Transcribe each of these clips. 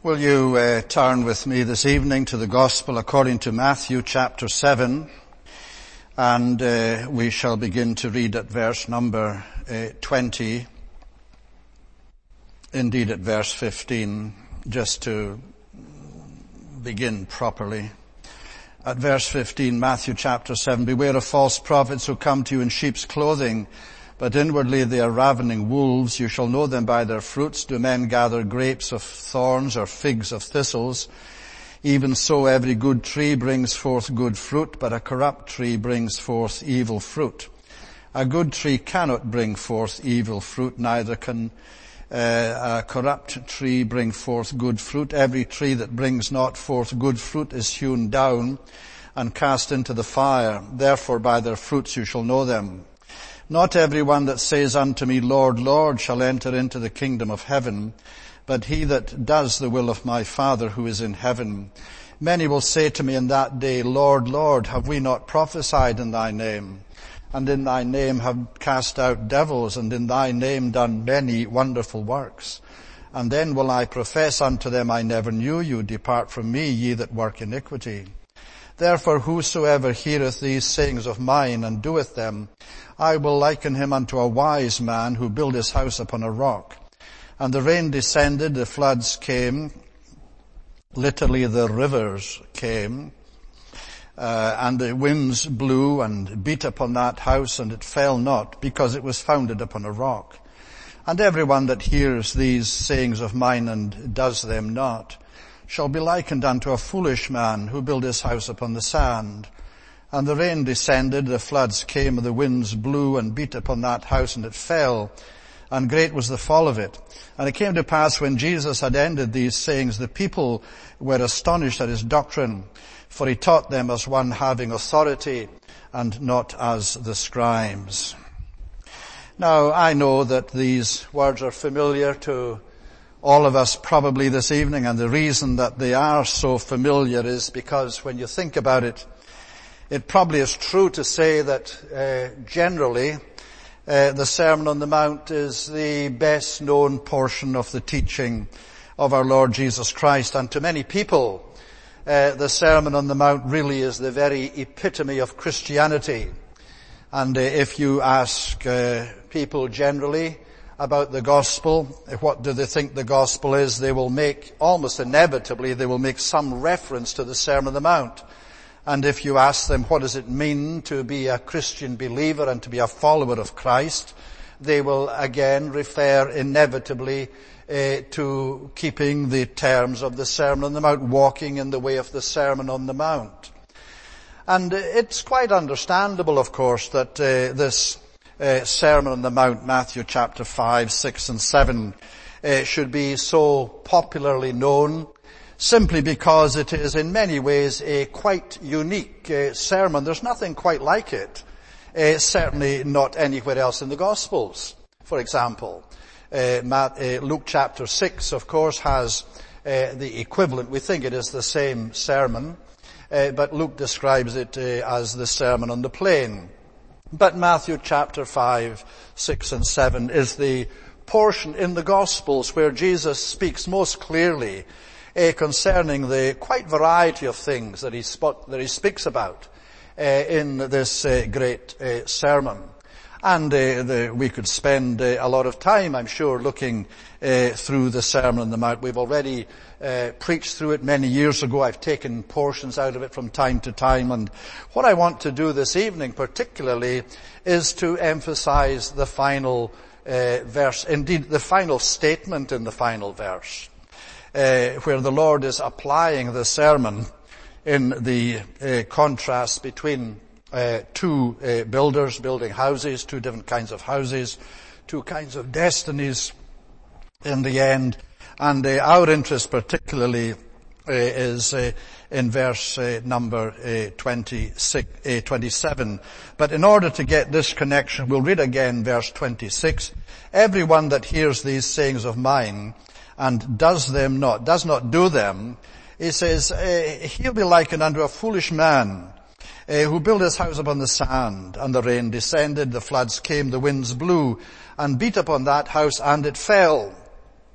Will you turn with me this evening to the Gospel according to Matthew chapter 7, and we shall begin to read at verse number 20, indeed at verse 15, just to begin properly. At verse 15, Matthew chapter 7, "Beware of false prophets who come to you in sheep's clothing, but inwardly they are ravening wolves. You shall know them by their fruits. Do men gather grapes of thorns or figs of thistles? Even so every good tree brings forth good fruit, but a corrupt tree brings forth evil fruit. A good tree cannot bring forth evil fruit, neither can a corrupt tree bring forth good fruit. Every tree that brings not forth good fruit is hewn down and cast into the fire. Therefore by their fruits you shall know them. Not every one that says unto me, Lord, Lord, shall enter into the kingdom of heaven, but he that does the will of my Father who is in heaven. Many will say to me in that day, Lord, Lord, have we not prophesied in thy name? And in thy name have cast out devils, and in thy name done many wonderful works. And then will I profess unto them, I never knew you. Depart from me, ye that work iniquity. Therefore whosoever heareth these sayings of mine and doeth them, I will liken him unto a wise man who built his house upon a rock. And the rain descended, the floods came, literally the rivers came, and the winds blew and beat upon that house, and it fell not, because it was founded upon a rock. And everyone that hears these sayings of mine and does them not shall be likened unto a foolish man who built his house upon the sand. And the rain descended, the floods came, and the winds blew and beat upon that house, and it fell, and great was the fall of it. And it came to pass, when Jesus had ended these sayings, the people were astonished at his doctrine, for he taught them as one having authority, and not as the scribes." Now, I know that these words are familiar to all of us probably this evening, and the reason that they are so familiar is because when you think about it, it probably is true to say that generally the Sermon on the Mount is the best known portion of the teaching of our Lord Jesus Christ. And to many people, the Sermon on the Mount really is the very epitome of Christianity. And if you ask people generally about the gospel, what do they think the gospel is, they will make, almost inevitably, they will make some reference to the Sermon on the Mount. And if you ask them what does it mean to be a Christian believer and to be a follower of Christ, they will again refer inevitably to keeping the terms of the Sermon on the Mount, walking in the way of the Sermon on the Mount. And it's quite understandable, of course, that this Sermon on the Mount, Matthew chapter 5, 6 and 7, should be so popularly known, simply because it is in many ways a quite unique sermon. There's nothing quite like it, certainly not anywhere else in the Gospels. For example, Luke chapter 6, of course, has the equivalent. We think it is the same sermon, but Luke describes it as the Sermon on the Plain. But Matthew chapter 5, 6 and 7 is the portion in the Gospels where Jesus speaks most clearly concerning the quite variety of things that he speaks about in this great sermon. And we could spend a lot of time, I'm sure, looking through the Sermon on the Mount. We've already preached through it many years ago. I've taken portions out of it from time to time. And what I want to do this evening particularly is to emphasize the final verse, indeed the final statement in the final verse, where the Lord is applying the sermon in the contrast between two builders building houses, two different kinds of houses, two kinds of destinies in the end. And our interest particularly is in verse number 27. But in order to get this connection, we'll read again verse 26. "Everyone that hears these sayings of mine and does not do them," he says, "he'll be likened unto a foolish man who built his house upon the sand, and the rain descended, the floods came, the winds blew, and beat upon that house, and it fell.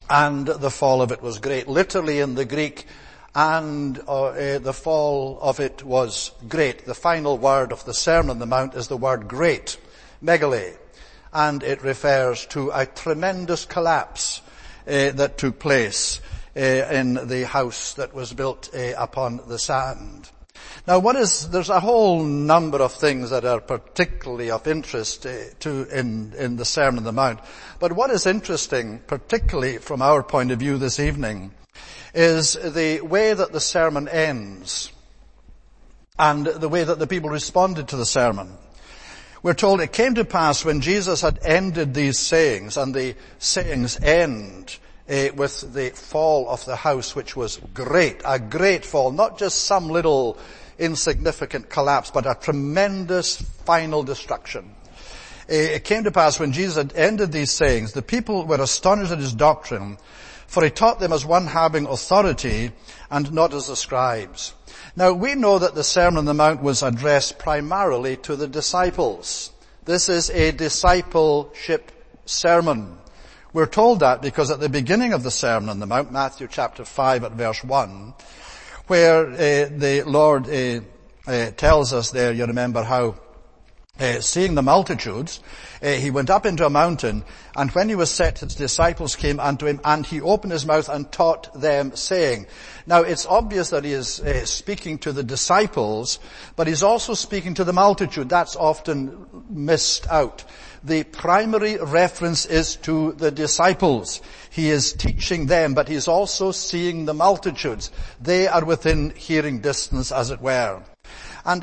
and the fall of it was great. Literally in the Greek, and the fall of it was great. The final word of the Sermon on the Mount is the word great, megale, and it refers to a tremendous collapse that took place in the house that was built upon the sand. Now there's a whole number of things that are particularly of interest in the Sermon on the Mount. But what is interesting, particularly from our point of view this evening, is the way that the sermon ends and the way that the people responded to the sermon. We're told it came to pass when Jesus had ended these sayings, and the sayings end with the fall of the house, which was great, a great fall, not just some little insignificant collapse, but a tremendous final destruction. It came to pass when Jesus had ended these sayings, the people were astonished at his doctrine, for he taught them as one having authority and not as the scribes. Now we know that the Sermon on the Mount was addressed primarily to the disciples. This is a discipleship sermon. We're told that because at the beginning of the Sermon on the Mount, Matthew chapter 5 at verse 1, where the Lord tells us there, you remember how seeing the multitudes, he went up into a mountain, and when he was set, his disciples came unto him, and he opened his mouth and taught them, saying. Now, it's obvious that he is speaking to the disciples, but he's also speaking to the multitude. That's often missed out. The primary reference is to the disciples. He is teaching them, but he's also seeing the multitudes. They are within hearing distance, as it were. And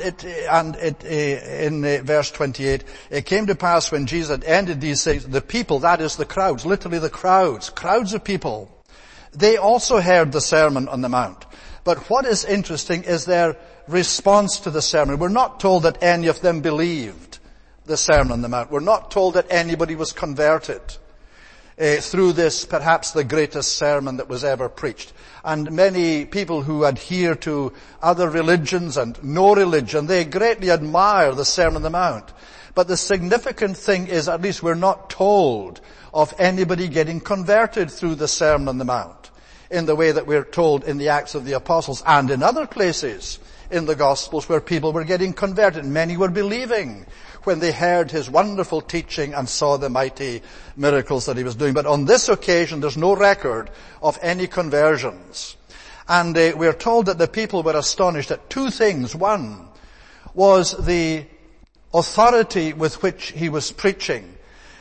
in verse 28, it came to pass when Jesus had ended these things, the people, that is the crowds, literally the crowds of people, they also heard the Sermon on the Mount. But what is interesting is their response to the sermon. We're not told that any of them believed the Sermon on the Mount. We're not told that anybody was converted through this, perhaps the greatest sermon that was ever preached. And many people who adhere to other religions and no religion, they greatly admire the Sermon on the Mount. But the significant thing is, at least we're not told of anybody getting converted through the Sermon on the Mount in the way that we're told in the Acts of the Apostles and in other places in the Gospels where people were getting converted. Many were believing when they heard his wonderful teaching and saw the mighty miracles that he was doing. But on this occasion, there's no record of any conversions. And we're told that the people were astonished at two things. One was the authority with which he was preaching.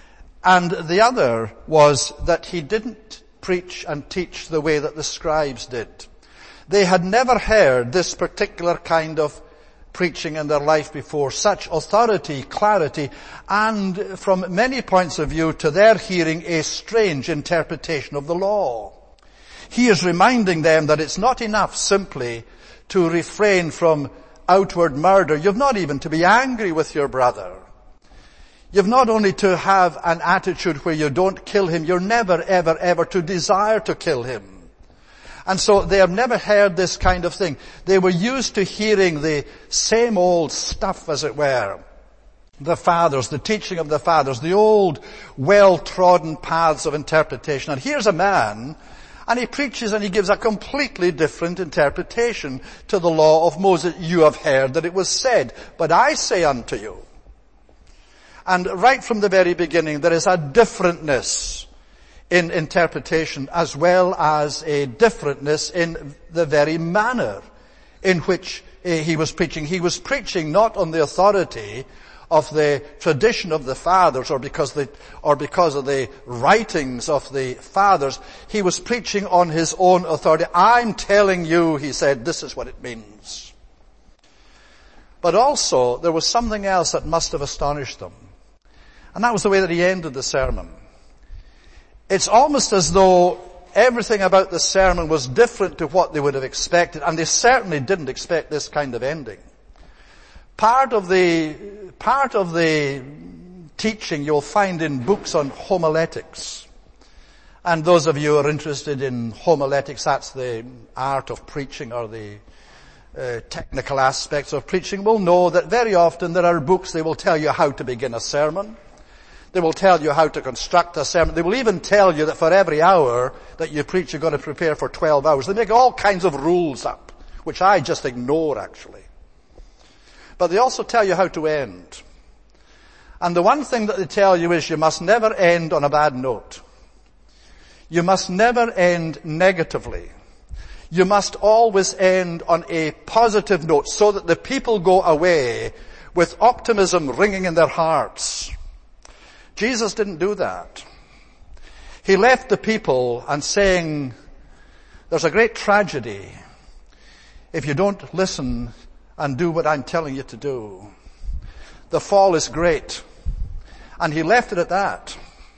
And the other was that he didn't preach and teach the way that the scribes did. They had never heard this particular kind of preaching in their life before, such authority, clarity, and from many points of view, to their hearing, a strange interpretation of the law. He is reminding them that it's not enough simply to refrain from outward murder. You've not even to be angry with your brother. You've not only to have an attitude where you don't kill him, you're never, ever, ever to desire to kill him. And so they have never heard this kind of thing. They were used to hearing the same old stuff, as it were. The fathers, the teaching of the fathers, the old well-trodden paths of interpretation. And here's a man, and he preaches and he gives a completely different interpretation to the law of Moses. You have heard that it was said, but I say unto you. And right from the very beginning, there is a differentness in interpretation as well as a differentness in the very manner in which he was preaching. He was preaching not on the authority of the tradition of the fathers or because of the writings of the fathers. He was preaching on his own authority. I'm telling you, he said, this is what it means. But also, there was something else that must have astonished them. And that was the way that he ended the sermon. It's almost as though everything about the sermon was different to what they would have expected, and they certainly didn't expect this kind of ending. Part of the teaching you'll find in books on homiletics. And those of you who are interested in homiletics, that's the art of preaching or the technical aspects of preaching, will know that very often there are books, they will tell you how to begin a sermon. They will tell you how to construct a sermon. They will even tell you that for every hour that you preach, you're going to prepare for 12 hours. They make all kinds of rules up, which I just ignore, actually. But they also tell you how to end. And the one thing that they tell you is you must never end on a bad note. You must never end negatively. You must always end on a positive note so that the people go away with optimism ringing in their hearts. Jesus didn't do that. He left the people and saying, there's a great tragedy if you don't listen and do what I'm telling you to do. The fall is great. And he left it at that.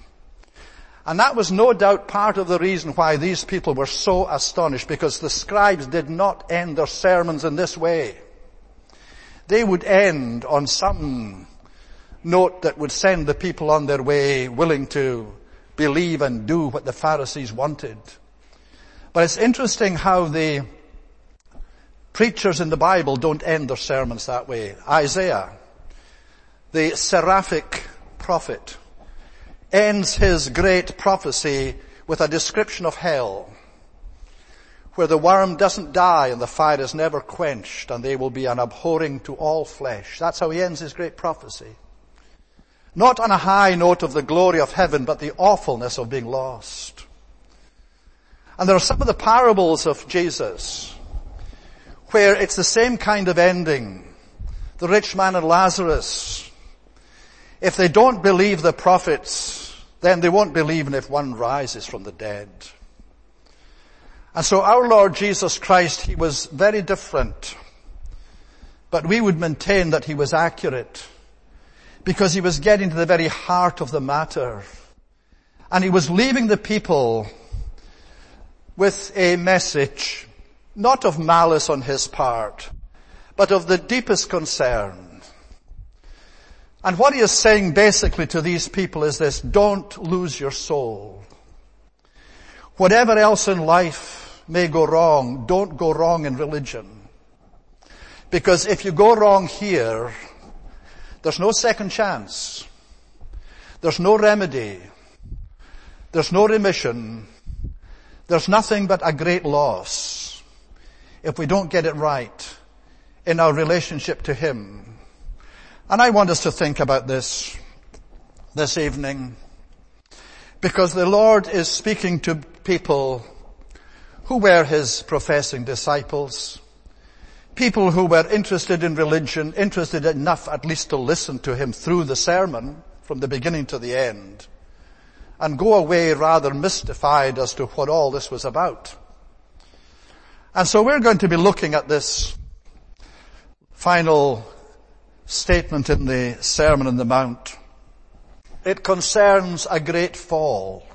And that was no doubt part of the reason why these people were so astonished, because the scribes did not end their sermons in this way. They would end on some note that would send the people on their way willing to believe and do what the Pharisees wanted. But it's interesting how the preachers in the Bible don't end their sermons that way. Isaiah, the seraphic prophet, ends his great prophecy with a description of hell, where the worm doesn't die and the fire is never quenched, and they will be an abhorring to all flesh. That's how he ends his great prophecy. Not on a high note of the glory of heaven, but the awfulness of being lost. And there are some of the parables of Jesus where it's the same kind of ending. The rich man and Lazarus. If they don't believe the prophets, then they won't believe even if one rises from the dead. And so our Lord Jesus Christ, he was very different. But we would maintain that he was accurate, because he was getting to the very heart of the matter. And he was leaving the people with a message, not of malice on his part, but of the deepest concern. And what he is saying basically to these people is this: don't lose your soul. Whatever else in life may go wrong, don't go wrong in religion. Because if you go wrong here, there's no second chance. There's no remedy. There's no remission. There's nothing but a great loss if we don't get it right in our relationship to him. And I want us to think about this evening, because the Lord is speaking to people who were his professing disciples, people who were interested in religion, interested enough at least to listen to him through the sermon from the beginning to the end, and go away rather mystified as to what all this was about. And so we're going to be looking at this final statement in the Sermon on the Mount. It concerns a great fall.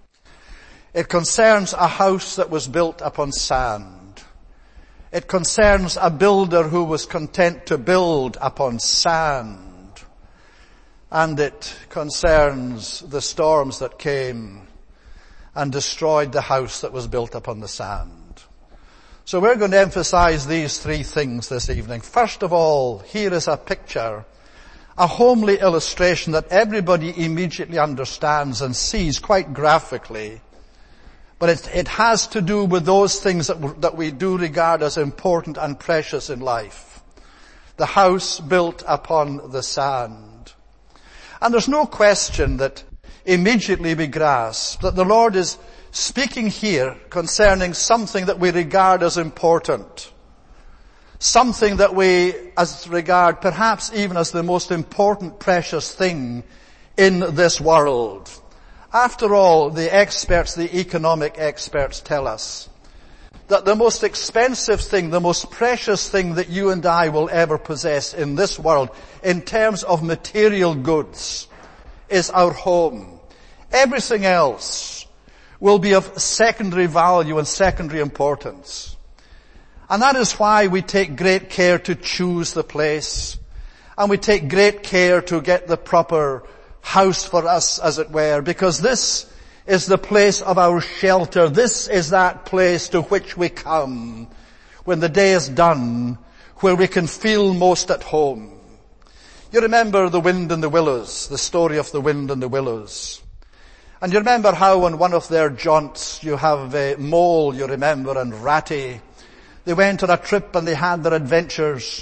It concerns a house that was built upon sand. It concerns a builder who was content to build upon sand. And it concerns the storms that came and destroyed the house that was built upon the sand. So we're going to emphasize these three things this evening. First of all, here is a picture, a homely illustration that everybody immediately understands and sees quite graphically. But it has to do with those things that we do regard as important and precious in life. The house built upon the sand. And there's no question that immediately we grasp that the Lord is speaking here concerning something that we regard as important. Something that we regard perhaps even as the most important, precious thing in this world. After all, the experts, the economic experts tell us that the most expensive thing, the most precious thing that you and I will ever possess in this world, in terms of material goods, is our home. Everything else will be of secondary value and secondary importance. And that is why we take great care to choose the place, and we take great care to get the proper house for us, as it were, because this is the place of our shelter. This is that place to which we come when the day is done, where we can feel most at home. You remember the wind and the willows, the story of the wind and the willows. And you remember how on one of their jaunts you have Mole, you remember, and Ratty. They went on a trip and they had their adventures.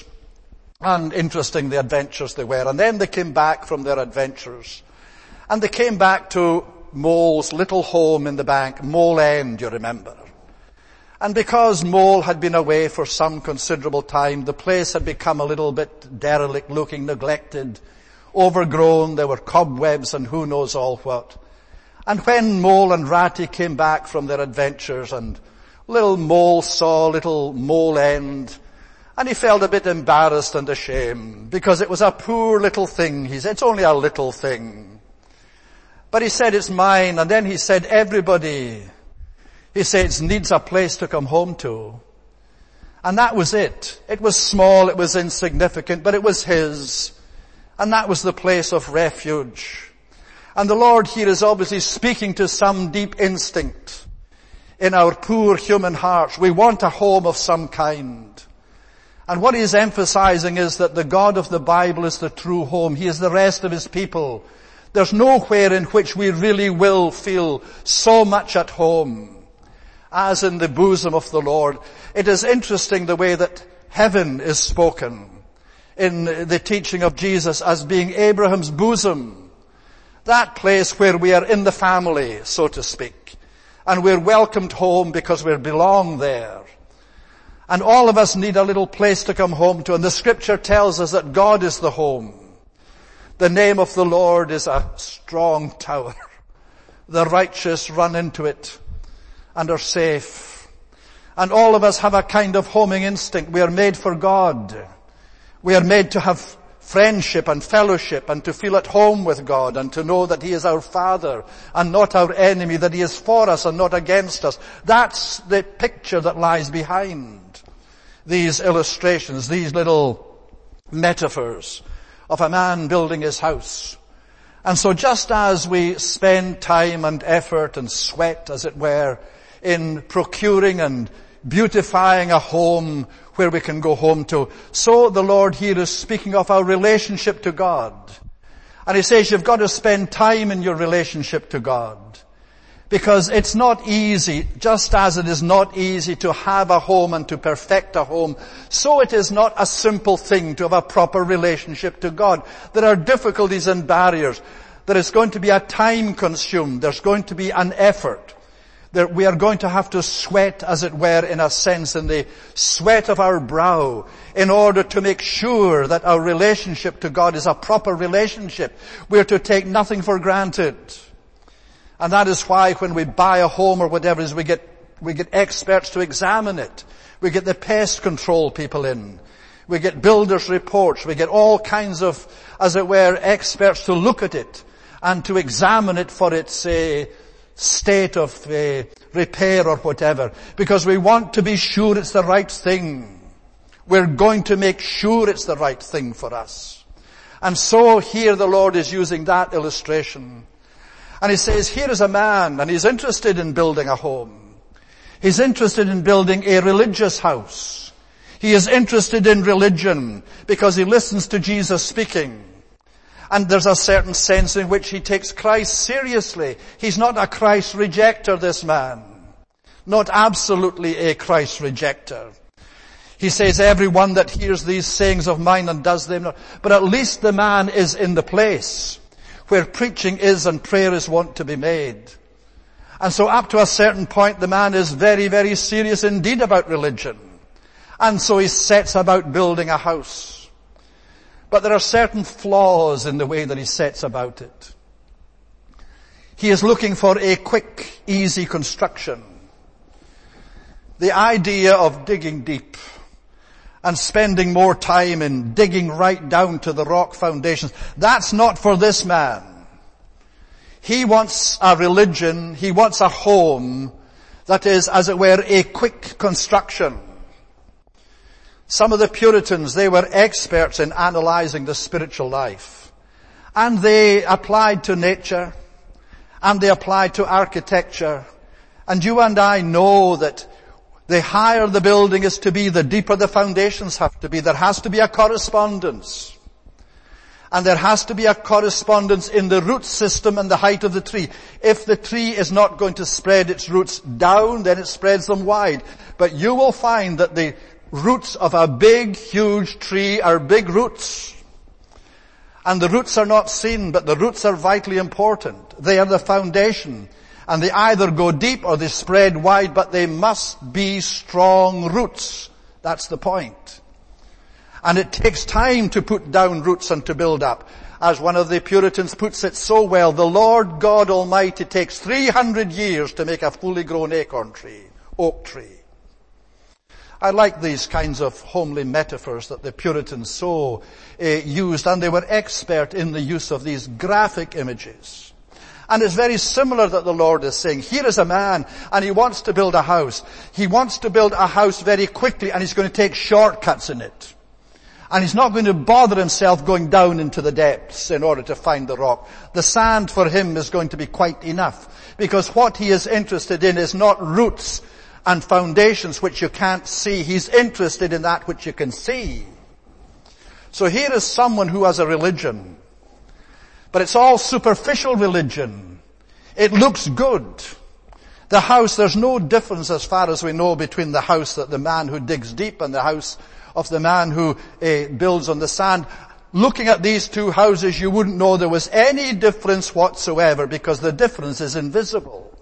And interesting, the adventures they were. And then they came back from their adventures. And they came back to Mole's little home in the bank, Mole End, you remember. And because Mole had been away for some considerable time, the place had become a little bit derelict looking, neglected, overgrown. There were cobwebs and who knows all what. And when Mole and Ratty came back from their adventures and little Mole saw little Mole End, and he felt a bit embarrassed and ashamed because it was a poor little thing. He said, it's only a little thing. But he said, it's mine. And then he said, everybody, he says, needs a place to come home to. And that was it. It was small, it was insignificant, but it was his. And that was the place of refuge. And the Lord here is obviously speaking to some deep instinct in our poor human hearts. We want a home of some kind. And what he is emphasizing is that the God of the Bible is the true home. He is the rest of his people. There's nowhere in which we really will feel so much at home as in the bosom of the Lord. It is interesting the way that heaven is spoken in the teaching of Jesus as being Abraham's bosom. That place where we are in the family, so to speak. And we're welcomed home because we belong there. And all of us need a little place to come home to. And the scripture tells us that God is the home. The name of the Lord is a strong tower. The righteous run into it and are safe. And all of us have a kind of homing instinct. We are made for God. We are made to have friendship and fellowship and to feel at home with God and to know that he is our Father and not our enemy, that he is for us and not against us. That's the picture that lies behind these illustrations, these little metaphors of a man building his house. And so just as we spend time and effort and sweat, as it were, in procuring and beautifying a home where we can go home to, so the Lord here is speaking of our relationship to God. And he says you've got to spend time in your relationship to God. Because it's not easy, just as it is not easy to have a home and to perfect a home, so it is not a simple thing to have a proper relationship to God. There are difficulties and barriers. There is going to be a time consumed. There's going to be an effort. We are going to have to sweat, as it were, in a sense, in the sweat of our brow, in order to make sure that our relationship to God is a proper relationship. We are to take nothing for granted. And that is why when we buy a home or whatever it is, we get experts to examine it. We get the pest control people in. We get builders' reports. We get all kinds of, as it were, experts to look at it and to examine it for its state of repair or whatever, because we want to be sure it's the right thing. We're going to make sure it's the right thing for us. And so here the Lord is using that illustration. And he says, here is a man, and he's interested in building a home. He's interested in building a religious house. He is interested in religion because he listens to Jesus speaking. And there's a certain sense in which he takes Christ seriously. He's not a Christ rejecter, this man. Not absolutely a Christ rejecter. He says, everyone that hears these sayings of mine and does them not. But at least the man is in the place where preaching is and prayer is wont to be made. And so up to a certain point, the man is very, very serious indeed about religion. And so he sets about building a house. But there are certain flaws in the way that he sets about it. He is looking for a quick, easy construction. The idea of digging deep and spending more time in digging right down to the rock foundations, that's not for this man. He wants a religion, he wants a home that is, as it were, a quick construction. Some of the Puritans, they were experts in analyzing the spiritual life. And they applied to nature, and they applied to architecture. And you and I know that the higher the building is to be, the deeper the foundations have to be. There has to be a correspondence. And there has to be a correspondence in the root system and the height of the tree. If the tree is not going to spread its roots down, then it spreads them wide. But you will find that the roots of a big, huge tree are big roots. And the roots are not seen, but the roots are vitally important. They are the foundation. And they either go deep or they spread wide, but they must be strong roots. That's the point. And it takes time to put down roots and to build up. As one of the Puritans puts it so well, the Lord God Almighty takes 300 years to make a fully grown oak tree. I like these kinds of homely metaphors that the Puritans so used, and they were expert in the use of these graphic images. And it's very similar that the Lord is saying, here is a man, and he wants to build a house. He wants to build a house very quickly, and he's going to take shortcuts in it. And he's not going to bother himself going down into the depths in order to find the rock. The sand for him is going to be quite enough. Because what he is interested in is not roots and foundations which you can't see. He's interested in that which you can see. So here is someone who has a religion. But it's all superficial religion. It looks good. The house, there's no difference as far as we know between the house that the man who digs deep and the house of the man who builds on the sand. Looking at these two houses, you wouldn't know there was any difference whatsoever because the difference is invisible.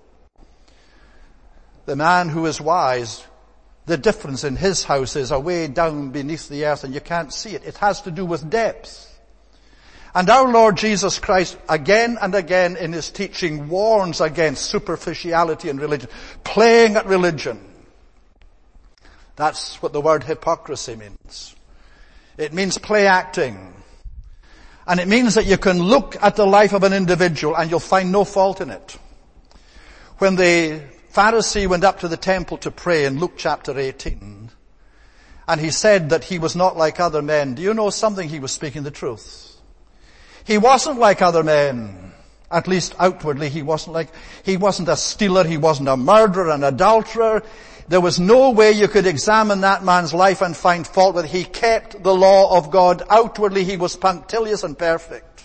The man who is wise, the difference in his house is away down beneath the earth and you can't see it. It has to do with depth. And our Lord Jesus Christ, again and again in his teaching, warns against superficiality in religion, playing at religion. That's what the word hypocrisy means. It means play acting. And it means that you can look at the life of an individual and you'll find no fault in it. When the Pharisee went up to the temple to pray in Luke chapter 18, and he said that he was not like other men, do you know something? He was speaking the truth. He wasn't like other men. At least outwardly he wasn't a stealer, he wasn't a murderer, an adulterer. There was no way you could examine that man's life and find fault with it. He kept the law of God. Outwardly he was punctilious and perfect.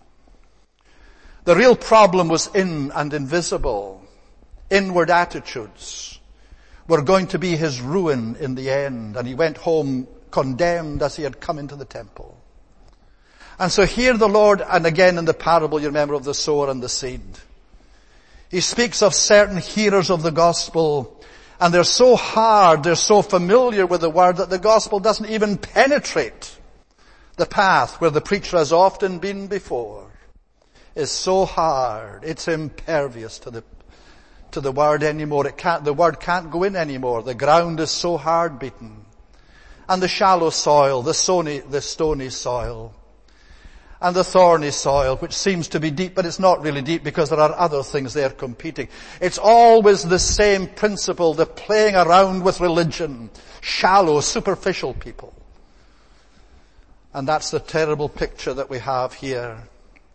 The real problem was in and invisible. Inward attitudes were going to be his ruin in the end. And he went home condemned as he had come into the temple. And so here the Lord, and again in the parable you remember of the sower and the seed. He speaks of certain hearers of the gospel. And they're so hard, they're so familiar with the word that the gospel doesn't even penetrate the path where the preacher has often been before. It's so hard. It's impervious to the word anymore. The word can't go in anymore. The ground is so hard beaten. And the shallow soil, the stony soil, and the thorny soil, which seems to be deep, but it's not really deep because there are other things there competing. It's always the same principle, the playing around with religion, shallow, superficial people. And that's the terrible picture that we have here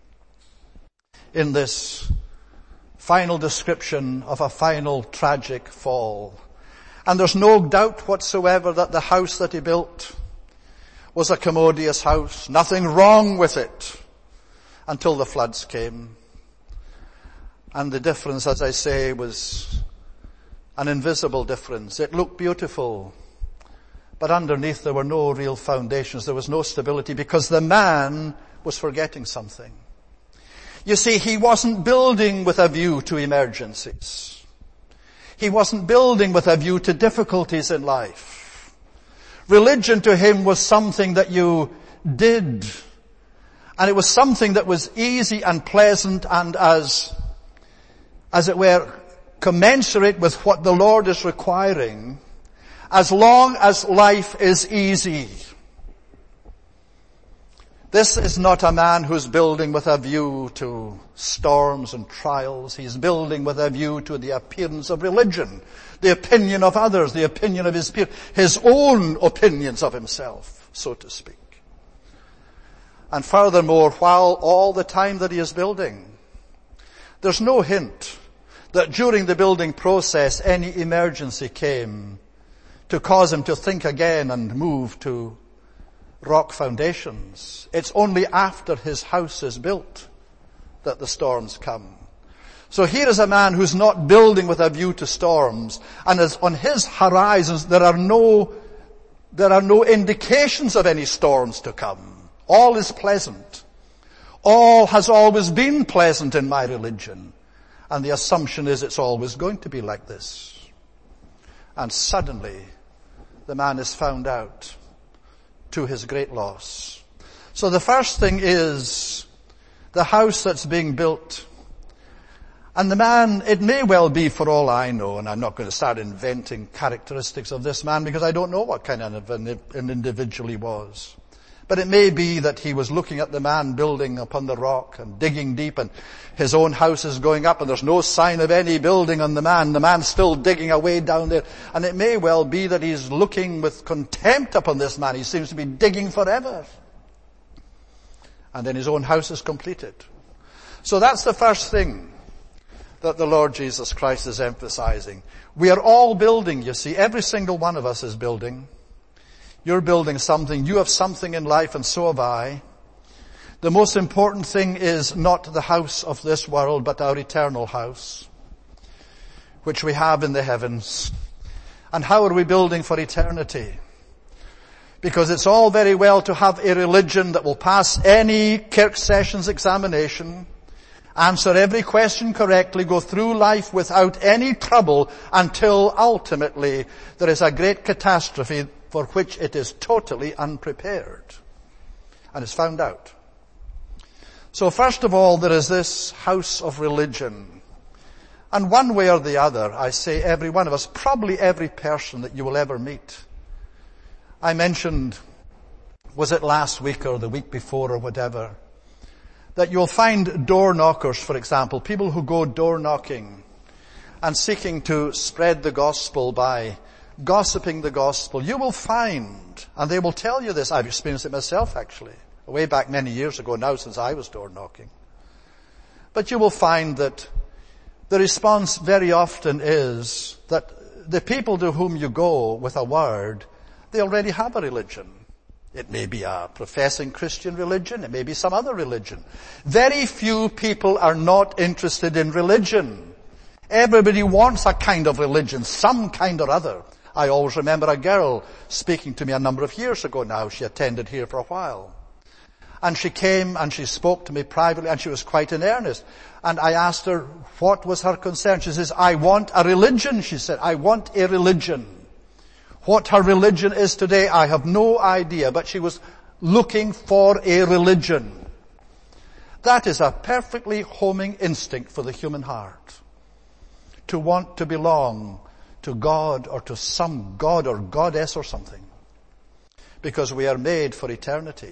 in this final description of a final tragic fall. And there's no doubt whatsoever that the house that he built was a commodious house. Nothing wrong with it until the floods came. And the difference, as I say, was an invisible difference. It looked beautiful, but underneath there were no real foundations. There was no stability because the man was forgetting something. You see, he wasn't building with a view to emergencies. He wasn't building with a view to difficulties in life. Religion to him was something that you did. And it was something that was easy and pleasant and as it were, commensurate with what the Lord is requiring, as long as life is easy. This is not a man who's building with a view to storms and trials. He's building with a view to the appearance of religion, the opinion of others, the opinion of his peers, his own opinions of himself, so to speak. And furthermore, while all the time that he is building, there's no hint that during the building process any emergency came to cause him to think again and move to rock foundations. It's only after his house is built that the storms come. So here is a man who's not building with a view to storms, and as on his horizons there are no indications of any storms to come. All is pleasant. All has always been pleasant in my religion. And the assumption is it's always going to be like this. And suddenly the man is found out, to his great loss. So the first thing is the house that's being built. And the man, it may well be, for all I know, and I'm not going to start inventing characteristics of this man because I don't know what kind of an individual he was. But it may be that he was looking at the man building upon the rock and digging deep, and his own house is going up and there's no sign of any building on the man. The man's still digging away down there. And it may well be that he's looking with contempt upon this man. He seems to be digging forever. And then his own house is completed. So that's the first thing that the Lord Jesus Christ is emphasizing. We are all building, you see. Every single one of us is building. You're building something. You have something in life, and so have I. The most important thing is not the house of this world, but our eternal house, which we have in the heavens. And how are we building for eternity? Because it's all very well to have a religion that will pass any Kirk Sessions examination, answer every question correctly, go through life without any trouble until ultimately there is a great catastrophe for which it is totally unprepared. And it's found out. So first of all, there is this house of religion. And one way or the other, I say every one of us, probably every person that you will ever meet. I mentioned, was it last week or the week before or whatever, that you'll find door knockers, for example, people who go door knocking and seeking to spread the gospel by gossiping the gospel. You will find, and they will tell you this, I've experienced it myself actually, way back many years ago now since I was door knocking. But you will find that the response very often is that the people to whom you go with a word, they already have a religion. It may be a professing Christian religion. It may be some other religion. Very few people are not interested in religion. Everybody wants a kind of religion, some kind or other. I always remember a girl speaking to me a number of years ago now. She attended here for a while. And she came and she spoke to me privately, and she was quite in earnest. And I asked her what was her concern. She says, I want a religion, she said. I want a religion. What her religion is today, I have no idea, but she was looking for a religion. That is a perfectly homing instinct for the human heart. To want to belong to God or to some God or goddess or something. Because we are made for eternity.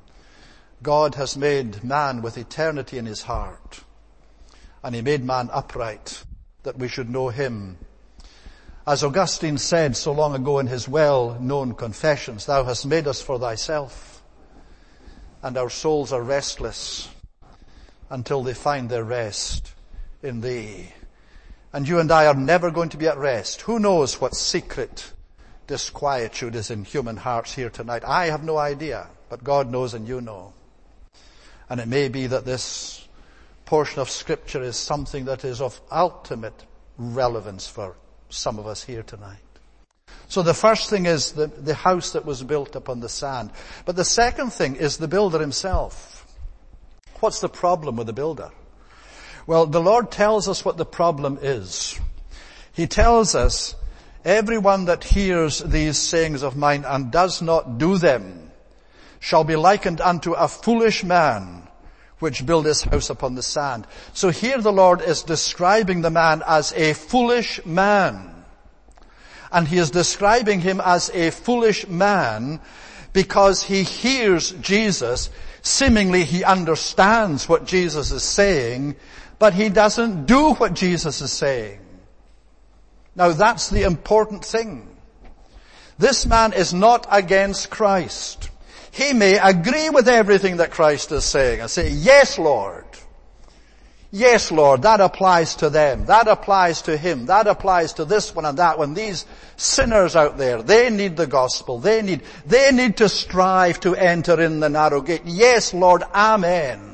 God has made man with eternity in his heart. And he made man upright, that we should know him. As Augustine said so long ago in his well-known Confessions, thou hast made us for thyself, and our souls are restless until they find their rest in thee. And you and I are never going to be at rest. Who knows what secret disquietude is in human hearts here tonight? I have no idea, but God knows and you know. And it may be that this portion of Scripture is something that is of ultimate relevance for some of us here tonight. So the first thing is the house that was built upon the sand. But the second thing is the builder himself. What's the problem with the builder? Well, the Lord tells us what the problem is. He tells us, everyone that hears these sayings of mine and does not do them shall be likened unto a foolish man which built his house upon the sand. So here the Lord is describing the man as a foolish man. And he is describing him as a foolish man because he hears Jesus. Seemingly he understands what Jesus is saying, but he doesn't do what Jesus is saying. Now that's the important thing. This man is not against Christ. He may agree with everything that Christ is saying and say, yes, Lord. Yes, Lord, that applies to them. That applies to him. That applies to this one and that one. These sinners out there, they need the gospel. They need to strive to enter in the narrow gate. Yes, Lord, amen.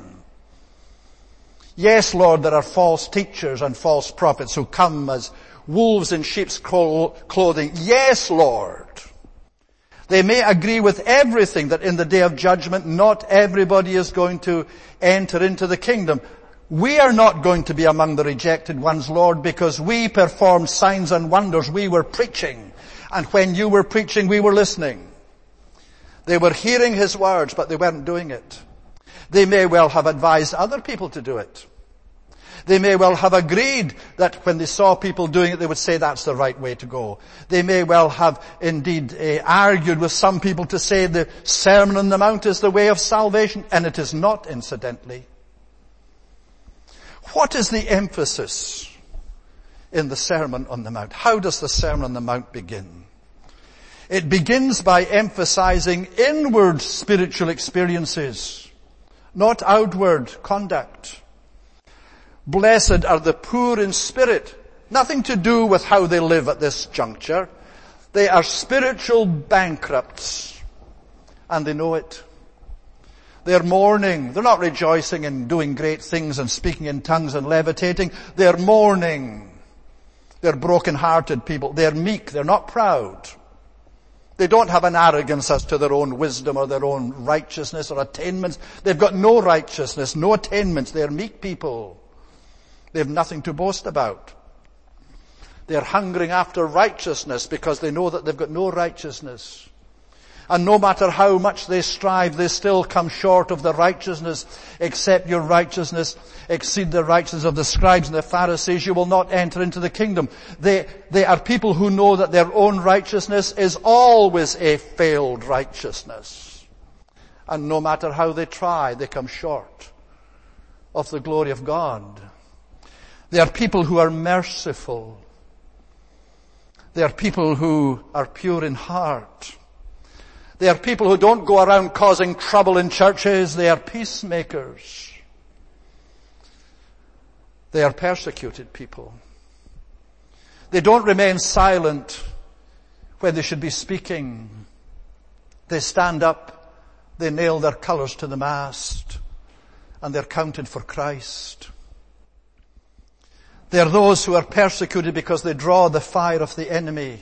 Yes, Lord, there are false teachers and false prophets who come as wolves in sheep's clothing. Yes, Lord. They may agree with everything that in the day of judgment, not everybody is going to enter into the kingdom. We are not going to be among the rejected ones, Lord, because we performed signs and wonders. We were preaching. And when you were preaching, we were listening. They were hearing his words, but they weren't doing it. They may well have advised other people to do it. They may well have agreed that when they saw people doing it, they would say that's the right way to go. They may well have indeed argued with some people to say the Sermon on the Mount is the way of salvation, and it is not, incidentally. What is the emphasis in the Sermon on the Mount? How does the Sermon on the Mount begin? It begins by emphasizing inward spiritual experiences, not outward conduct. Blessed are the poor in spirit. Nothing to do with how they live at this juncture. They are spiritual bankrupts, and they know it. They're mourning. They're not rejoicing and doing great things and speaking in tongues and levitating. They're mourning. They're broken-hearted people. They're meek. They're not proud. They don't have an arrogance as to their own wisdom or their own righteousness or attainments. They've got no righteousness, no attainments. They're meek people. They have nothing to boast about. They're hungering after righteousness because they know that they've got no righteousness. And no matter how much they strive, they still come short of the righteousness. Except your righteousness exceed the righteousness of the scribes and the Pharisees, you will not enter into the kingdom. They are people who know that their own righteousness is always a failed righteousness. And no matter how they try, they come short of the glory of God. They are people who are merciful. They are people who are pure in heart. They are people who don't go around causing trouble in churches. They are peacemakers. They are persecuted people. They don't remain silent when they should be speaking. They stand up, they nail their colors to the mast, and they're counted for Christ. They are those who are persecuted because they draw the fire of the enemy.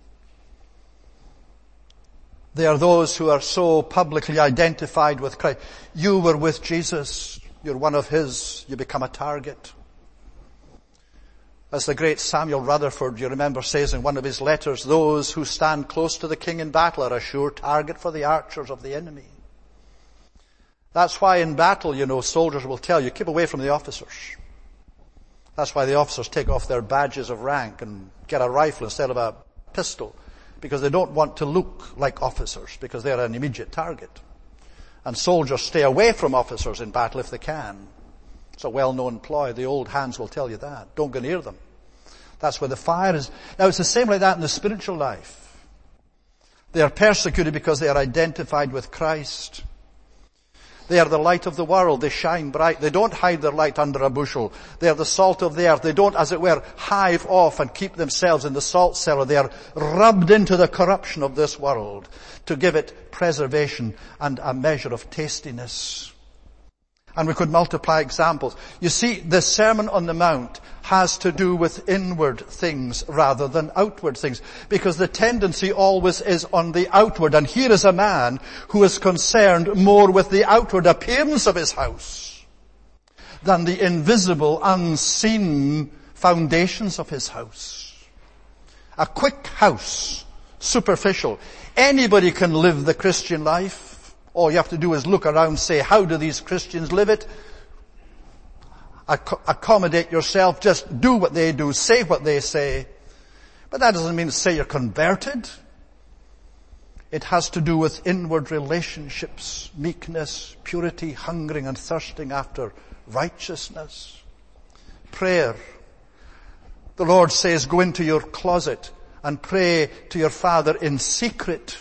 They are those who are so publicly identified with Christ. You were with Jesus. You're one of his. You become a target. As the great Samuel Rutherford, you remember, says in one of his letters, those who stand close to the king in battle are a sure target for the archers of the enemy. That's why in battle, soldiers will tell you, keep away from the officers. That's why the officers take off their badges of rank and get a rifle instead of a pistol. Because they don't want to look like officers, because they're an immediate target. And soldiers stay away from officers in battle if they can. It's a well-known ploy. The old hands will tell you that. Don't go near them. That's where the fire is. Now it's the same like that in the spiritual life. They are persecuted because they are identified with Christ. They are the light of the world. They shine bright. They don't hide their light under a bushel. They are the salt of the earth. They don't, as it were, hive off and keep themselves in the salt cellar. They are rubbed into the corruption of this world to give it preservation and a measure of tastiness. And we could multiply examples. You see, the Sermon on the Mount has to do with inward things rather than outward things, because the tendency always is on the outward. And here is a man who is concerned more with the outward appearance of his house than the invisible, unseen foundations of his house. A quick house, superficial. Anybody can live the Christian life. All you have to do is look around and say, how do these Christians live it? Accommodate yourself, just do what they do, say what they say. But that doesn't mean to say you're converted. It has to do with inward relationships, meekness, purity, hungering and thirsting after righteousness. Prayer. The Lord says, go into your closet and pray to your Father in secret.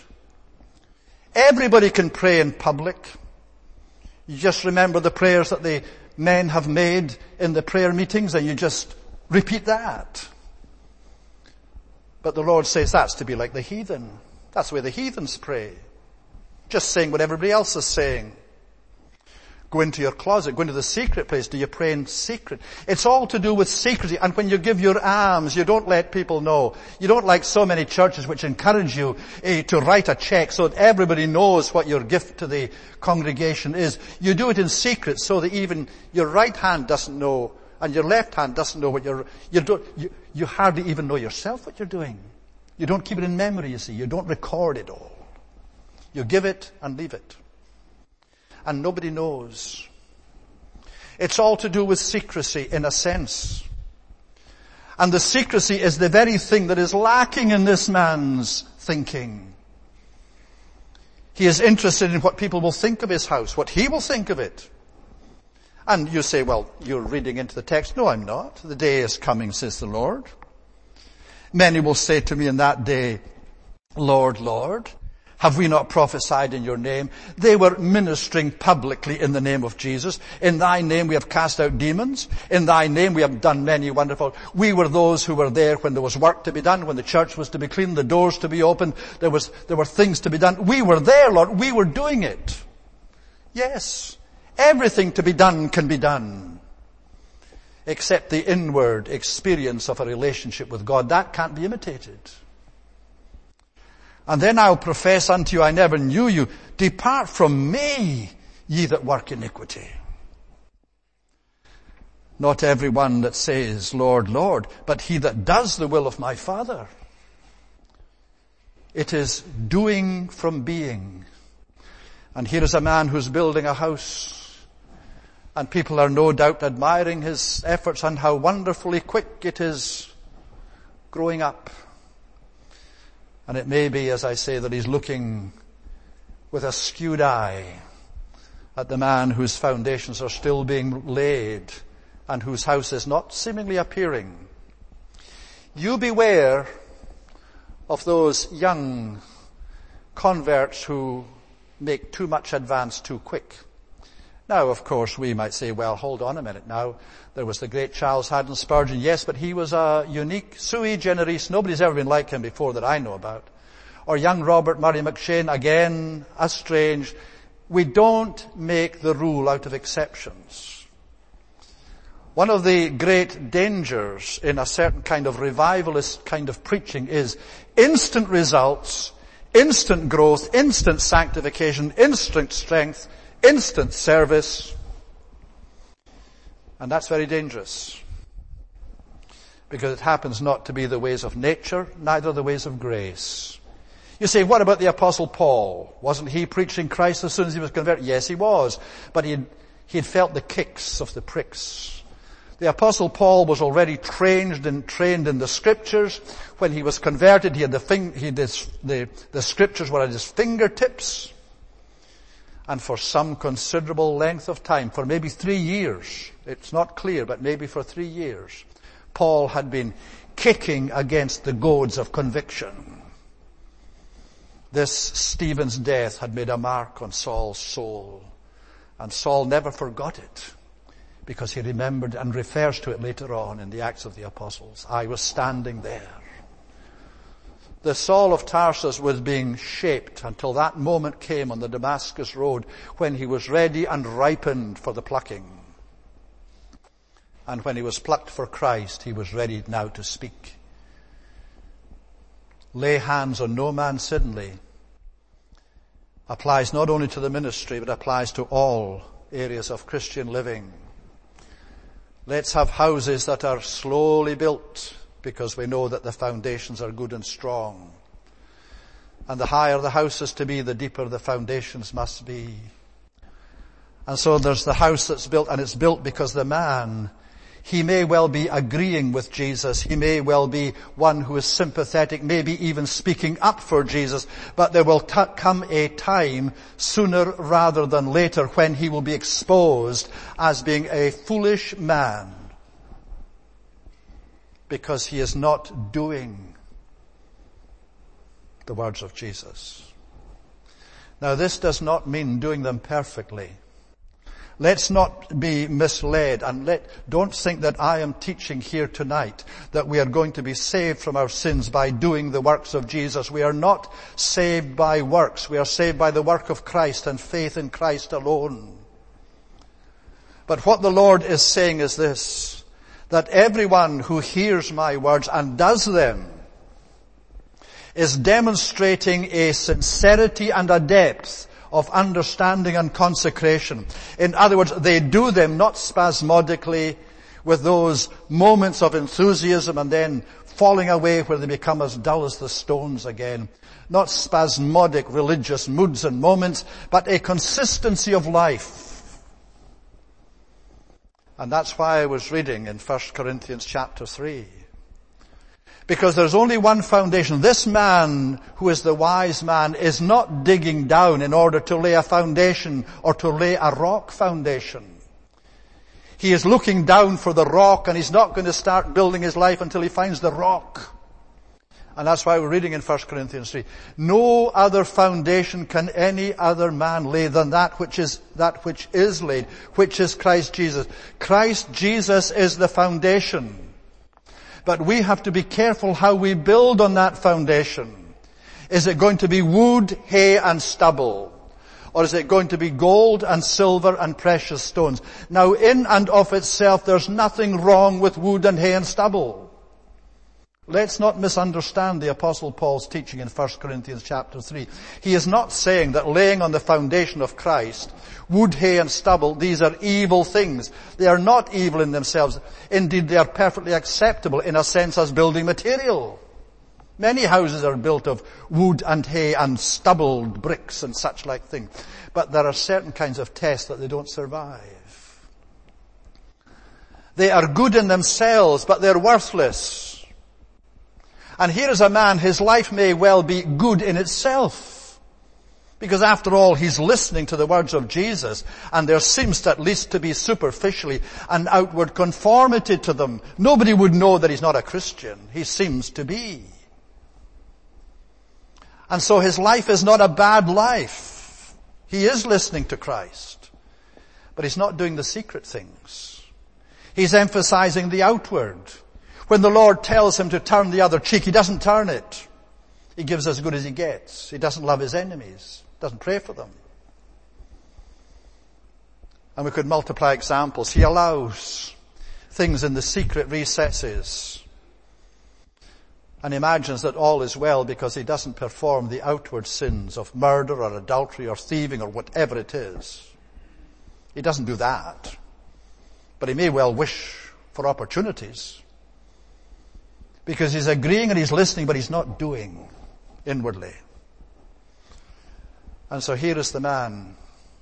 Everybody can pray in public. You just remember the prayers that the men have made in the prayer meetings, and you just repeat that. But the Lord says that's to be like the heathen. That's the way the heathens pray. Just saying what everybody else is saying. Go into your closet, go into the secret place. Do you pray in secret? It's all to do with secrecy. And when you give your alms, you don't let people know. You don't like so many churches which encourage you to write a check so that everybody knows what your gift to the congregation is. You do it in secret so that even your right hand doesn't know and your left hand doesn't know what you hardly even know yourself what you're doing. You don't keep it in memory, you see. You don't record it all. You give it and leave it. And nobody knows. It's all to do with secrecy in a sense. And the secrecy is the very thing that is lacking in this man's thinking. He is interested in what people will think of his house, what he will think of it. And you say, well, you're reading into the text. No, I'm not. The day is coming, says the Lord. Many will say to me in that day, Lord, Lord, have we not prophesied in your name? They were ministering publicly in the name of Jesus. In thy name we have cast out demons. In thy name we have done many wonderful. We were those who were there when there was work to be done, when the church was to be cleaned, the doors to be opened. There were things to be done. We were there, Lord. We were doing it. Yes. Everything to be done can be done. Except the inward experience of a relationship with God. That can't be imitated. And then I'll profess unto you, I never knew you. Depart from me, ye that work iniquity. Not every one that says, Lord, Lord, but he that does the will of my Father. It is doing from being. And here is a man who's building a house. And people are no doubt admiring his efforts and how wonderfully quick it is growing up. And it may be, as I say, that he's looking with a skewed eye at the man whose foundations are still being laid and whose house is not seemingly appearing. You beware of those young converts who make too much advance too quick. Now, of course, we might say, well, hold on a minute now. There was the great Charles Haddon Spurgeon. Yes, but he was a unique sui generis. Nobody's ever been like him before that I know about. Or young Robert Murray McShane, again, as strange. We don't make the rule out of exceptions. One of the great dangers in a certain kind of revivalist kind of preaching is instant results, instant growth, instant sanctification, instant strength, instant service. And that's very dangerous. Because it happens not to be the ways of nature, neither the ways of grace. You say, what about the Apostle Paul? Wasn't he preaching Christ as soon as he was converted? Yes, he was. But he had felt the kicks of the pricks. The Apostle Paul was already trained in the Scriptures. When he was converted, the Scriptures were at his fingertips. And for some considerable length of time, for maybe 3 years, it's not clear, but maybe for 3 years, Paul had been kicking against the goads of conviction. This Stephen's death had made a mark on Saul's soul. And Saul never forgot it, because he remembered and refers to it later on in the Acts of the Apostles. I was standing there. The Saul of Tarsus was being shaped until that moment came on the Damascus road when he was ready and ripened for the plucking. And when he was plucked for Christ, he was ready now to speak. Lay hands on no man suddenly applies not only to the ministry, but applies to all areas of Christian living. Let's have houses that are slowly built, because we know that the foundations are good and strong. And the higher the house is to be, the deeper the foundations must be. And so there's the house that's built, and it's built because the man, he may well be agreeing with Jesus. He may well be one who is sympathetic, maybe even speaking up for Jesus. But there will come a time, sooner rather than later, when he will be exposed as being a foolish man, because he is not doing the words of Jesus. Now, this does not mean doing them perfectly, Let's not be misled, and don't think that I am teaching here tonight that we are going to be saved from our sins by doing the works of Jesus. We are not saved by works. We are saved by the work of Christ and faith in Christ alone. But what the Lord is saying is this, that everyone who hears my words and does them is demonstrating a sincerity and a depth of understanding and consecration. In other words, they do them not spasmodically with those moments of enthusiasm and then falling away where they become as dull as the stones again. Not spasmodic religious moods and moments, but a consistency of life. And that's why I was reading in 1 Corinthians chapter 3. Because there's only one foundation. This man, who is the wise man, is not digging down in order to lay a foundation or to lay a rock foundation. He is looking down for the rock, and he's not going to start building his life until he finds the rock. And that's why we're reading in 1 Corinthians 3. No other foundation can any other man lay than that which is laid, which is Christ Jesus. Christ Jesus is the foundation. But we have to be careful how we build on that foundation. Is it going to be wood, hay, and stubble? Or is it going to be gold and silver and precious stones? Now, in and of itself, there's nothing wrong with wood and hay and stubble. Let's not misunderstand the Apostle Paul's teaching in 1 Corinthians chapter 3. He is not saying that laying on the foundation of Christ, wood, hay, and stubble, these are evil things. They are not evil in themselves. Indeed, they are perfectly acceptable in a sense as building material. Many houses are built of wood and hay and stubbled bricks and such like things. But there are certain kinds of tests that they don't survive. They are good in themselves, but they're worthless. And here is a man, his life may well be good in itself. Because after all, he's listening to the words of Jesus, and there seems to, at least to be superficially an outward conformity to them. Nobody would know that he's not a Christian. He seems to be. And so his life is not a bad life. He is listening to Christ. But he's not doing the secret things. He's emphasizing the outward. When the Lord tells him to turn the other cheek, he doesn't turn it. He gives as good as he gets. He doesn't love his enemies. Doesn't pray for them. And we could multiply examples. He allows things in the secret recesses and imagines that all is well because he doesn't perform the outward sins of murder or adultery or thieving or whatever it is. He doesn't do that. But he may well wish for opportunities. Because he's agreeing and he's listening, but he's not doing inwardly. And so here is the man.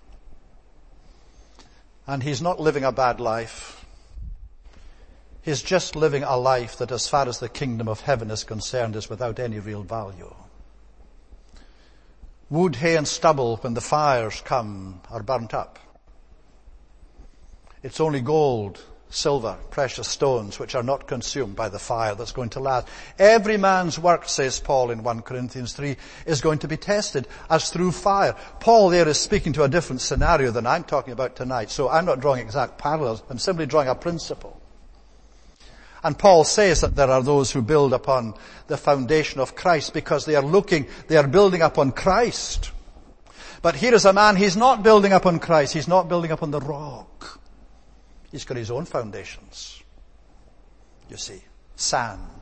And he's not living a bad life. He's just living a life that, as far as the kingdom of heaven is concerned, is without any real value. Wood, hay, and stubble, when the fires come, are burnt up. It's only gold, silver, precious stones, which are not consumed by the fire that's going to last. Every man's work, says Paul in 1 Corinthians 3, is going to be tested as through fire. Paul there is speaking to a different scenario than I'm talking about tonight, so I'm not drawing exact parallels. I'm simply drawing a principle. And Paul says that there are those who build upon the foundation of Christ because they are building upon Christ. But here is a man, he's not building upon Christ, he's not building upon the rock. He's got his own foundations. You see, sand.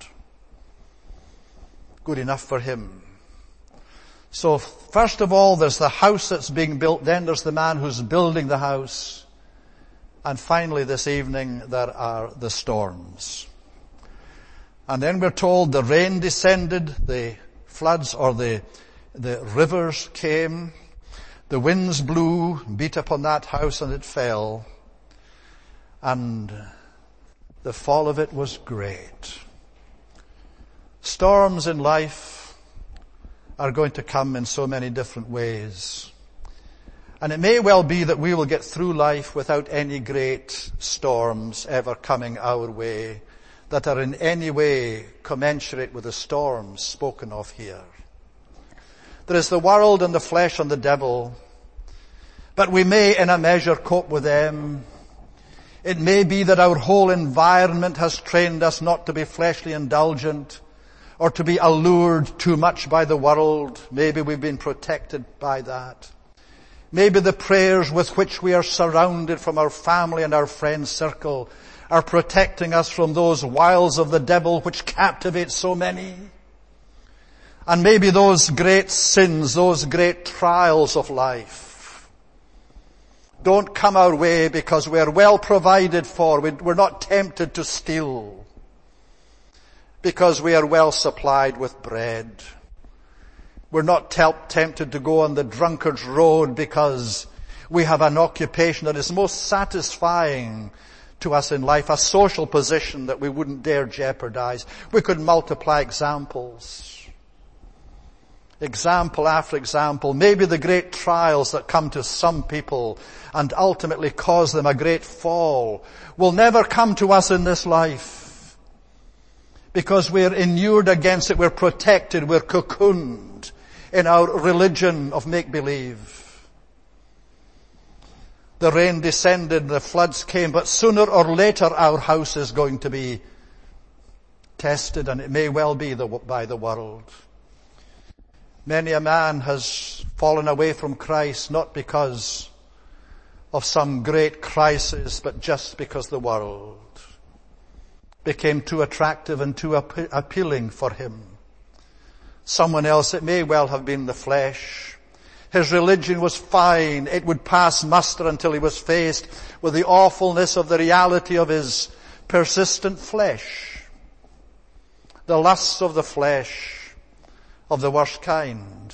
Good enough for him. So first of all, there's the house that's being built. Then there's the man who's building the house. And finally this evening, there are the storms. And then we're told the rain descended, the floods or the rivers came, the winds blew, beat upon that house, and it fell. And the fall of it was great. Storms in life are going to come in so many different ways. And it may well be that we will get through life without any great storms ever coming our way that are in any way commensurate with the storms spoken of here. There is the world and the flesh and the devil. but we may in a measure cope with them. It may be that our whole environment has trained us not to be fleshly indulgent or to be allured too much by the world. Maybe we've been protected by that. Maybe the prayers with which we are surrounded from our family and our friend circle are protecting us from those wiles of the devil which captivate so many. And maybe those great sins, those great trials of life don't come our way because we're well provided for. We're not tempted to steal because we are well supplied with bread. We're not tempted to go on the drunkard's road because we have an occupation that is most satisfying to us in life, a social position that we wouldn't dare jeopardize. We could multiply examples. Example after example. Maybe the great trials that come to some people and ultimately cause them a great fall will never come to us in this life because we're inured against it, we're protected, we're cocooned in our religion of make-believe. The rain descended, the floods came, but sooner or later our house is going to be tested, and it may well be by the world. Many a man has fallen away from Christ not because of some great crisis, but just because the world became too attractive and too appealing for him. Someone else, it may well have been the flesh. His religion was fine. It would pass muster until he was faced with the awfulness of the reality of his persistent flesh. The lusts of the flesh of the worst kind.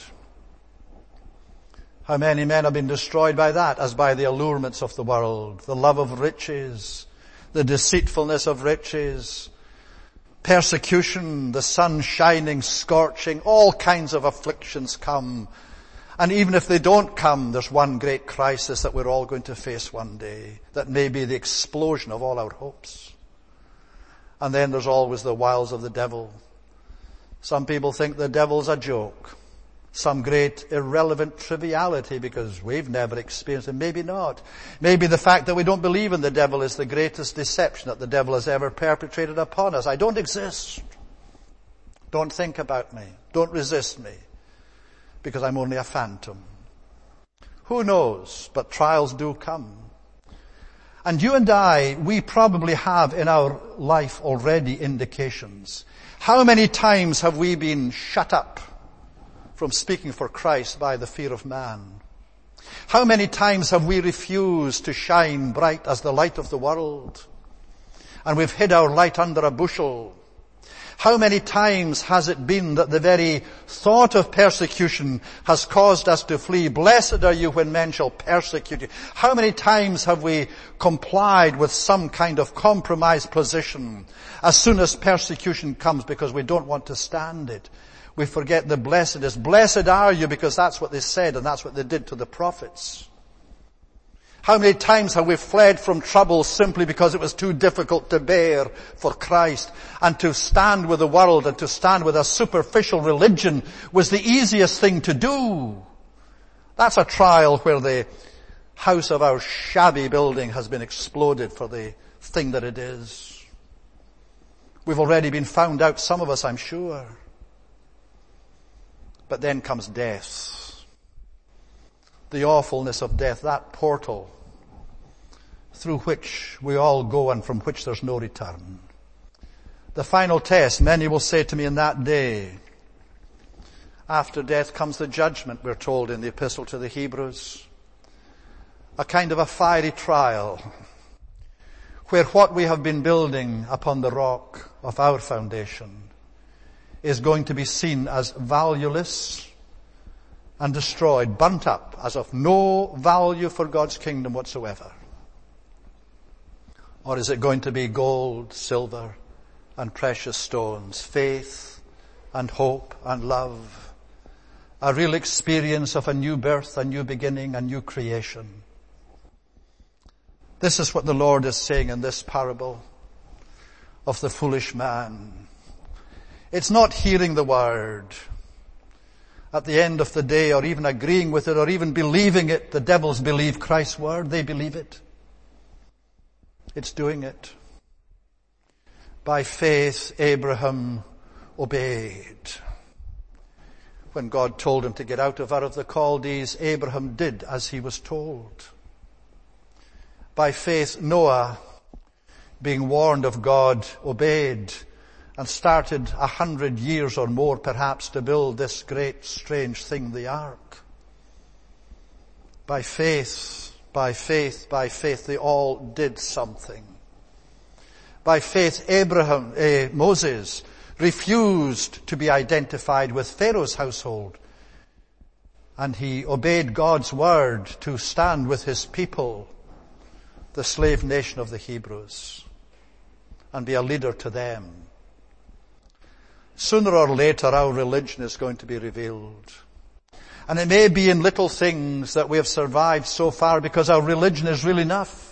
How many men have been destroyed by that as by the allurements of the world, the love of riches, the deceitfulness of riches, persecution, the sun shining, scorching, all kinds of afflictions come. And even if they don't come, there's one great crisis that we're all going to face one day that may be the explosion of all our hopes. And then there's always the wiles of the devil. Some people think the devil's a joke, some great irrelevant triviality because we've never experienced it. Maybe not. Maybe the fact that we don't believe in the devil is the greatest deception that the devil has ever perpetrated upon us. I don't exist. Don't think about me. Don't resist me because I'm only a phantom. Who knows? But trials do come. And you and I, we probably have in our life already indications. How many times have we been shut up from speaking for Christ by the fear of man? How many times have we refused to shine bright as the light of the world? And we've hid our light under a bushel. How many times has it been that the very thought of persecution has caused us to flee? Blessed are you when men shall persecute you. How many times have we complied with some kind of compromised position as soon as persecution comes because we don't want to stand it? We forget the blessedness. Blessed are you because that's what they said and that's what they did to the prophets. How many times have we fled from trouble simply because it was too difficult to bear for Christ, and to stand with the world and to stand with a superficial religion was the easiest thing to do. That's a trial where the house of our shabby building has been exploded for the thing that it is. We've already been found out, some of us, I'm sure. But then comes death. The awfulness of death, that portal through which we all go and from which there's no return. The final test, many will say to me in that day, after death comes the judgment, we're told in the epistle to the Hebrews. A kind of a fiery trial where what we have been building upon the rock of our foundation is going to be seen as valueless and destroyed, burnt up, as of no value for God's kingdom whatsoever? Or is it going to be gold, silver, and precious stones, faith and hope and love, a real experience of a new birth, a new beginning, a new creation? This is what the Lord is saying in this parable of the foolish man. It's not hearing the word at the end of the day, or even agreeing with it, or even believing it. The devils believe Christ's word. They believe it. It's doing it. By faith, Abraham obeyed. When God told him to get out of Ur of the Chaldees, Abraham did as he was told. By faith, Noah, being warned of God, obeyed and started 100 years or more perhaps to build this great strange thing, the ark. By faith, they all did something. By faith, Moses refused to be identified with Pharaoh's household, and he obeyed God's word to stand with his people, the slave nation of the Hebrews, and be a leader to them. Sooner or later, our religion is going to be revealed. And it may be in little things that we have survived so far because our religion is real enough.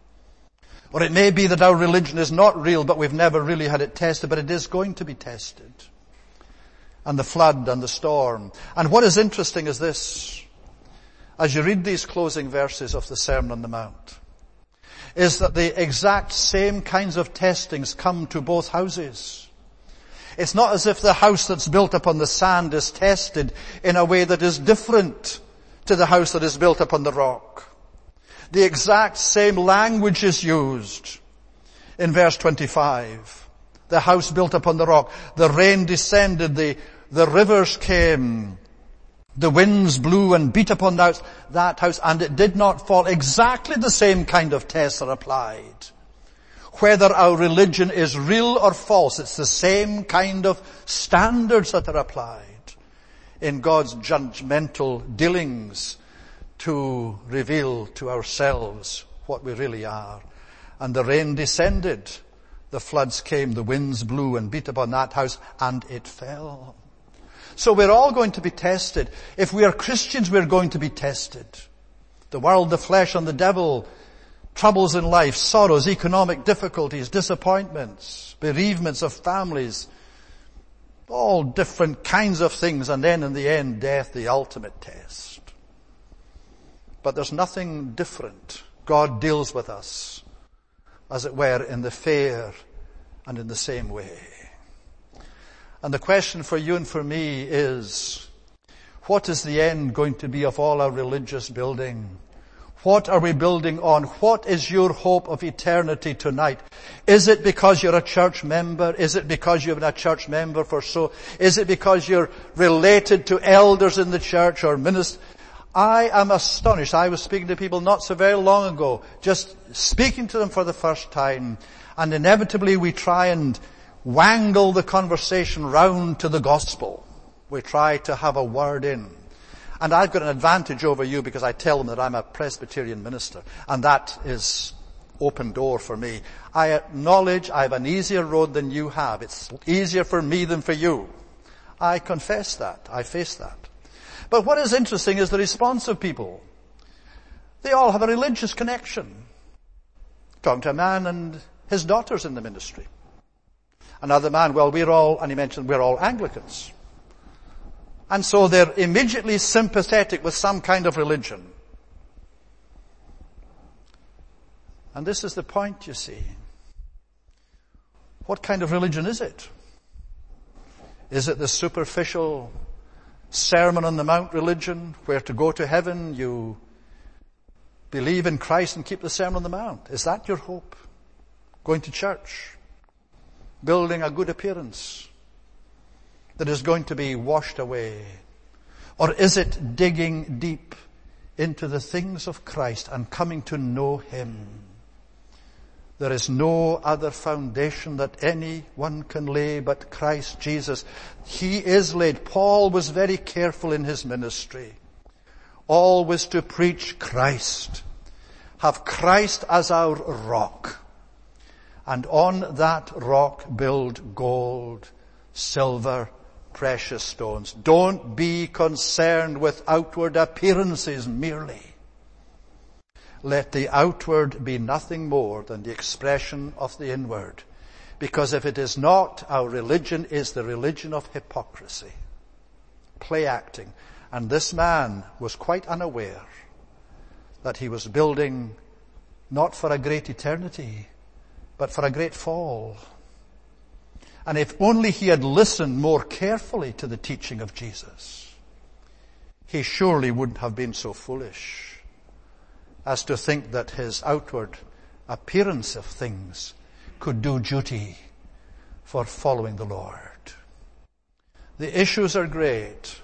Or it may be that our religion is not real, but we've never really had it tested, but it is going to be tested. And the flood and the storm. And what is interesting is this, as you read these closing verses of the Sermon on the Mount, is that the exact same kinds of testings come to both houses. It's not as if the house that's built upon the sand is tested in a way that is different to the house that is built upon the rock. The exact same language is used in verse 25. The house built upon the rock. The rain descended, the rivers came, the winds blew and beat upon that house, and it did not fall. Exactly the same kind of tests are applied. Whether our religion is real or false, it's the same kind of standards that are applied in God's judgmental dealings to reveal to ourselves what we really are. And the rain descended, the floods came, the winds blew and beat upon that house, and it fell. So we're all going to be tested. If we are Christians, we're going to be tested. The world, the flesh, and the devil, troubles in life, sorrows, economic difficulties, disappointments, bereavements of families, all different kinds of things, and then in the end, death, the ultimate test. But there's nothing different. God deals with us, as it were, in the fair and in the same way. And the question for you and for me is, what is the end going to be of all our religious building? What are we building on? What is your hope of eternity tonight? Is it because you're a church member? Is it because you've been a church member for so? Is it because you're related to elders in the church or ministers? I am astonished. I was speaking to people not so very long ago, just speaking to them for the first time, and inevitably we try and wangle the conversation round to the gospel. We try to have a word in. And I've got an advantage over you because I tell them that I'm a Presbyterian minister, and that is open door for me. I acknowledge I have an easier road than you have. It's easier for me than for you. I confess that. I face that. But what is interesting is the response of people. They all have a religious connection. Talking to a man and his daughter's in the ministry. Another man, well, and he mentioned we're all Anglicans. And so they're immediately sympathetic with some kind of religion. And this is the point, you see. What kind of religion is it? Is it the superficial Sermon on the Mount religion, where to go to heaven you believe in Christ and keep the Sermon on the Mount? Is that your hope? Going to church, building a good appearance that is going to be washed away? Or is it digging deep into the things of Christ and coming to know Him? There is no other foundation that anyone can lay but Christ Jesus. He is laid. Paul was very careful in his ministry, always to preach Christ. Have Christ as our rock. And on that rock build gold, silver, precious stones. Don't be concerned with outward appearances merely. Let the outward be nothing more than the expression of the inward. Because if it is not, our religion is the religion of hypocrisy. play acting. And this man was quite unaware that he was building not for a great eternity, but for a great fall. And if only he had listened more carefully to the teaching of Jesus, he surely wouldn't have been so foolish as to think that his outward appearance of things could do duty for following the Lord. The issues are great,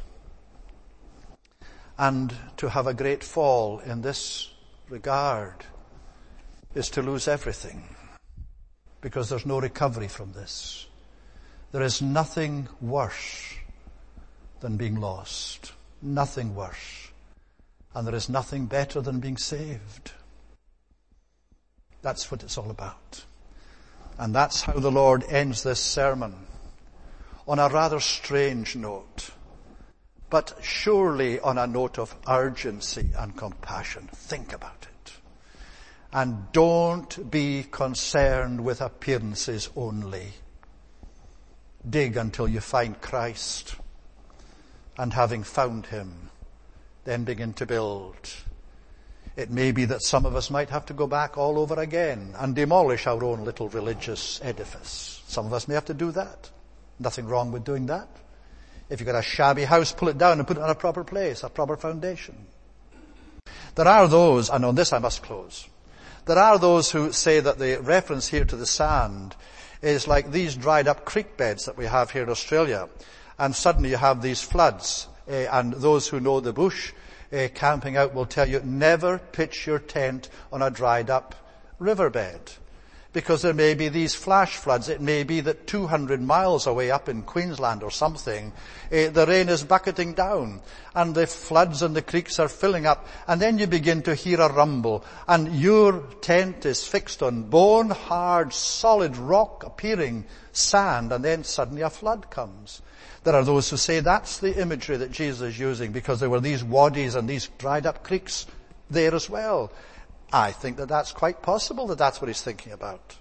and to have a great fall in this regard is to lose everything, because there's no recovery from this. There is nothing worse than being lost. Nothing worse. And there is nothing better than being saved. That's what it's all about. And that's how the Lord ends this sermon, on a rather strange note, but surely on a note of urgency and compassion. Think about it. And don't be concerned with appearances only. Dig until you find Christ. And having found him, then begin to build. It may be that some of us might have to go back all over again and demolish our own little religious edifice. Some of us may have to do that. Nothing wrong with doing that. If you've got a shabby house, pull it down and put it on a proper place, a proper foundation. There are those, and on this I must close, there are those who say that the reference here to the sand is like these dried up creek beds that we have here in Australia. And suddenly you have these floods. And those who know the bush camping out will tell you, never pitch your tent on a dried up riverbed. Because there may be these flash floods. It may be that 200 miles away up in Queensland or something, the rain is bucketing down and the floods and the creeks are filling up, and then you begin to hear a rumble and your tent is fixed on bone hard, solid rock appearing sand, and then suddenly a flood comes. There are those who say that's the imagery that Jesus is using because there were these wadis and these dried up creeks there as well. I think that that's quite possible that that's what he's thinking about.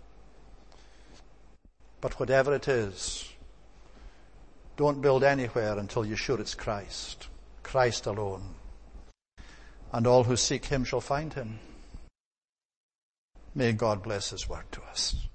But whatever it is, don't build anywhere until you're sure it's Christ. Christ alone. And all who seek him shall find him. May God bless his word to us.